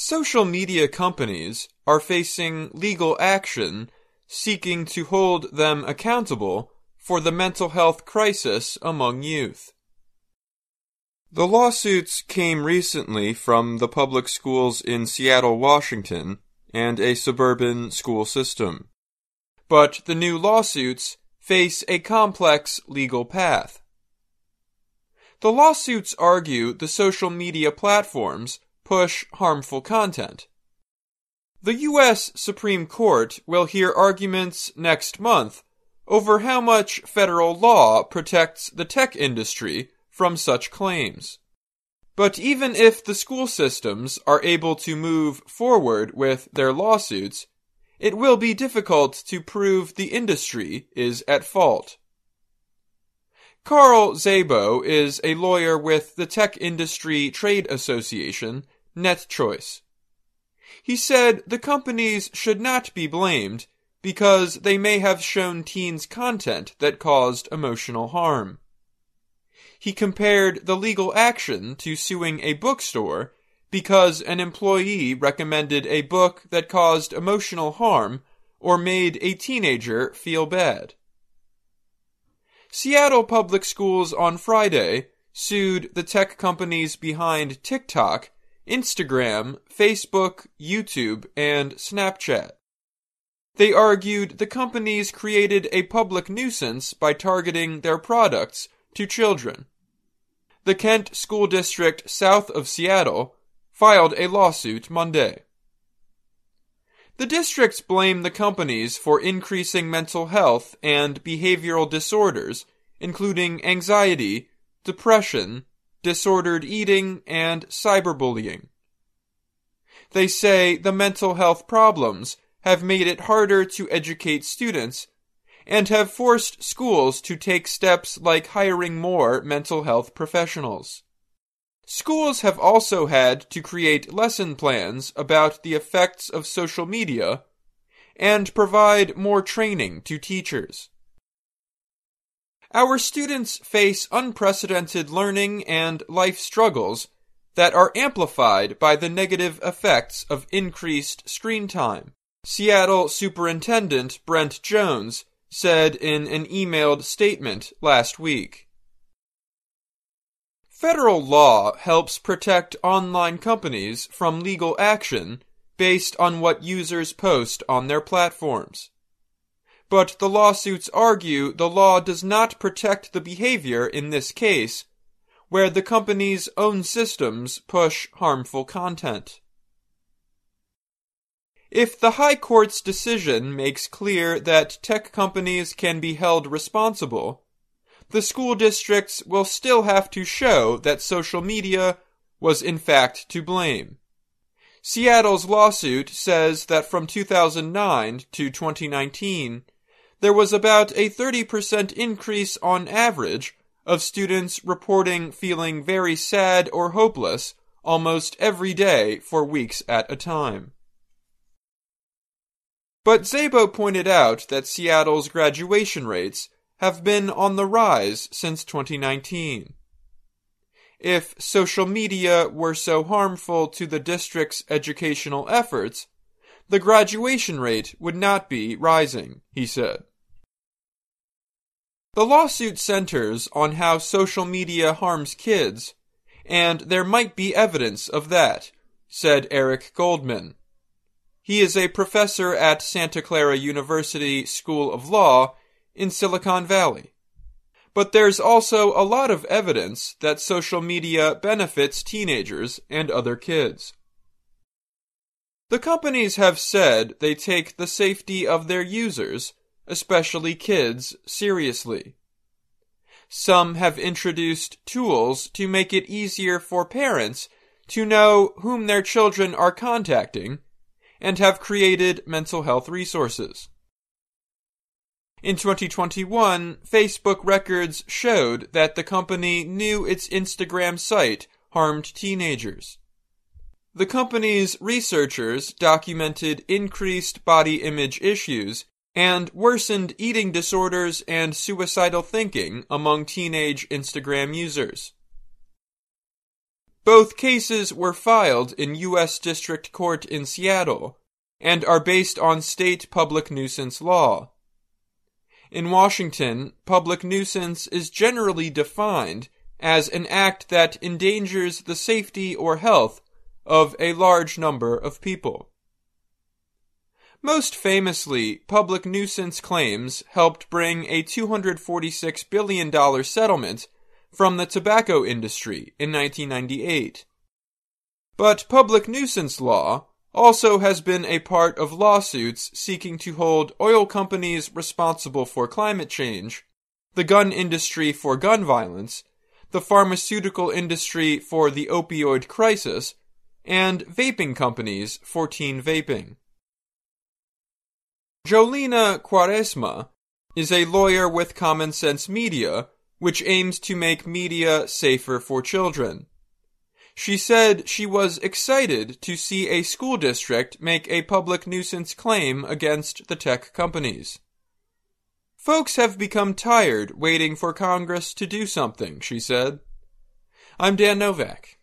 Social media companies are facing legal action seeking to hold them accountable for the mental health crisis among youth. The lawsuits came recently from the public schools in Seattle, Washington, and a suburban school system. But the new lawsuits face a complex legal path. The lawsuits argue the social media platforms push harmful content. The U.S. Supreme Court will hear arguments next month over how much federal law protects the tech industry from such claims. But even if the school systems are able to move forward with their lawsuits, it will be difficult to prove the industry is at fault. Carl Szabo is a lawyer with the Tech Industry Trade Association, NetChoice. He said the companies should not be blamed because they may have shown teens content that caused emotional harm. He compared the legal action to suing a bookstore because an employee recommended a book that caused emotional harm or made a teenager feel bad. Seattle Public Schools on Friday sued the tech companies behind TikTok, Instagram, Facebook, YouTube, and Snapchat. They argued the companies created a public nuisance by targeting their products to children. The Kent School District south of Seattle filed a lawsuit Monday. The districts blame the companies for increasing mental health and behavioral disorders, including anxiety, depression, disordered eating, and cyberbullying. They say the mental health problems have made it harder to educate students and have forced schools to take steps like hiring more mental health professionals. Schools have also had to create lesson plans about the effects of social media and provide more training to teachers. Our students face unprecedented learning and life struggles that are amplified by the negative effects of increased screen time, Seattle Superintendent Brent Jones said in an emailed statement last week. Federal law helps protect online companies from legal action based on what users post on their platforms. But the lawsuits argue the law does not protect the behavior in this case, where the company's own systems push harmful content. If the High Court's decision makes clear that tech companies can be held responsible, the school districts will still have to show that social media was in fact to blame. Seattle's lawsuit says that from 2009 to 2019, there was about a 30% increase on average of students reporting feeling very sad or hopeless almost every day for weeks at a time. But Szabo pointed out that Seattle's graduation rates have been on the rise since 2019. If social media were so harmful to the district's educational efforts, the graduation rate would not be rising, he said. The lawsuit centers on how social media harms kids, and there might be evidence of that, said Eric Goldman. He is a professor at Santa Clara University School of Law in Silicon Valley. But there's also a lot of evidence that social media benefits teenagers and other kids. The companies have said they take the safety of their users, especially kids, seriously. Some have introduced tools to make it easier for parents to know whom their children are contacting and have created mental health resources. In 2021, Facebook records showed that the company knew its Instagram site harmed teenagers. The company's researchers documented increased body image issues and worsened eating disorders and suicidal thinking among teenage Instagram users. Both cases were filed in U.S. District Court in Seattle and are based on state public nuisance law. In Washington, public nuisance is generally defined as an act that endangers the safety or health of a large number of people. Most famously, public nuisance claims helped bring a $246 billion settlement from the tobacco industry in 1998. But public nuisance law also has been a part of lawsuits seeking to hold oil companies responsible for climate change, the gun industry for gun violence, the pharmaceutical industry for the opioid crisis, and vaping companies for teen vaping. Jolina Quaresma is a lawyer with Common Sense Media, which aims to make media safer for children. She said she was excited to see a school district make a public nuisance claim against the tech companies. Folks have become tired waiting for Congress to do something, she said. I'm Dan Novak.